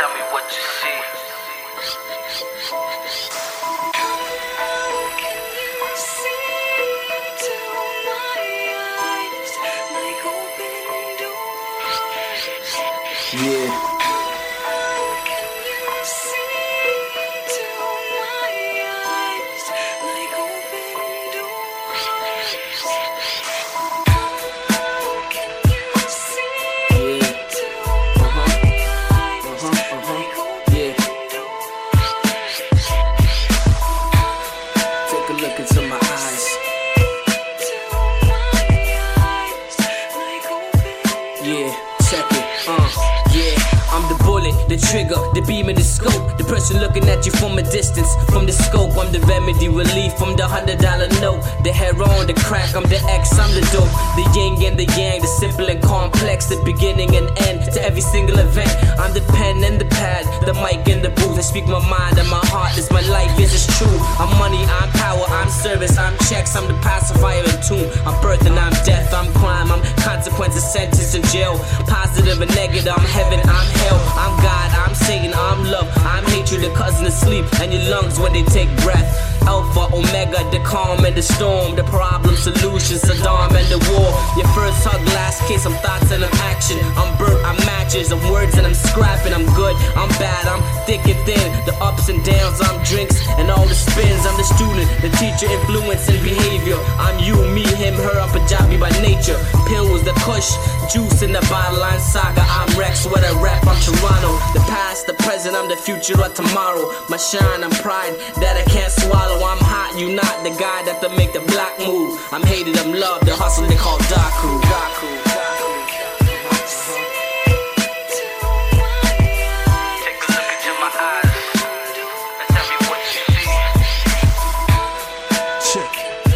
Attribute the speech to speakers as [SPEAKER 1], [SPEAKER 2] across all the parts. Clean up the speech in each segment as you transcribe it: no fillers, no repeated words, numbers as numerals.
[SPEAKER 1] tell me what you see.
[SPEAKER 2] Yeah. Look into my eyes. Yeah, check it. Yeah, I'm the bullet, the trigger, the beam and the scope. The person looking at you from a distance, from the scope. I'm the remedy, relief from the $100 note. The heroin, the crack, I'm the X, I'm the dope. The yin and the yang, the simple and complex. The beginning and end to every single event. I'm the pen and the pad, the mic and the booth. I speak my mind and my heart, this my life, yes it's true. I'm money, I'm power, I'm service, I'm checks. I'm the pacifier and tune. I'm birth and I'm death, I'm crime, I'm consequences, sentence in jail. Positive and negative, I'm heaven, I'm hell. I'm God, I'm Satan, I'm love, I'm hatred, the cousin of sleep, and your lungs when they take breath. Alpha, Omega, the calm and the storm, the problem, solution, Saddam and the war. Your first hug, last kiss, I'm thoughts and I'm action. I'm burnt, I'm matches, I'm words and I'm scrapping. I'm good, I'm bad, I'm thick and thin. The ups and downs, I'm drinks and all the spins. I'm the student, the teacher, influence and behavior. I'm you, me, him, her, I'm Punjabi by nature. Pills, the kush, juice in the bottle. I'm Saga, I'm Rex, what I rap, I'm Toronto. The past, the present, I'm the future of tomorrow. My shine, I'm pride that I can't swallow. I'm hot, you not the guy that make the black move. I'm hated, I'm loved, the hustle they call Daku.
[SPEAKER 1] Take a look into my eyes and tell me what you see.
[SPEAKER 3] Check.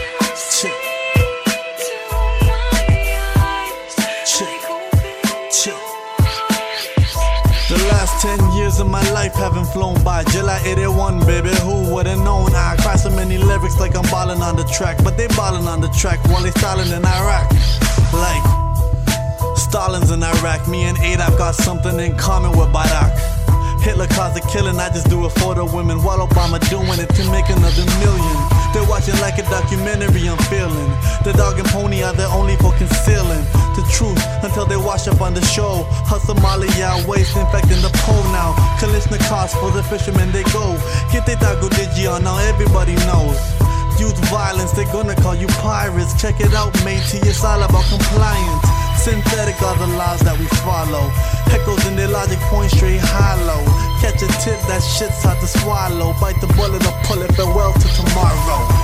[SPEAKER 3] The last 10 years of my life haven't flown by. July 81, baby, who would've known? I cry so many lyrics like I'm ballin' on the track, but they ballin' on the track while they stalin' in Iraq. Like Stalin's in Iraq, me and Adolf got something in common with Barack. Hitler caused a killing, I just do it for the women, while Obama doing it to make another million. They're watching like a documentary, I'm feeling. The dog and pony are there only for concealing the truth until they wash up on the show. Hustle Somalia, waste infecting the pole now. Kalishnikovs for the fishermen they go. Get they tago digi now everybody knows. Youth violence, they're gonna call you pirates. Check it out, matey, it's all about compliance. Synthetic are the laws that we follow. Echoes in their logic point straight hollow. Catch a tip, that shit's hard to swallow. Bite the bullet or pull it, farewell to tomorrow.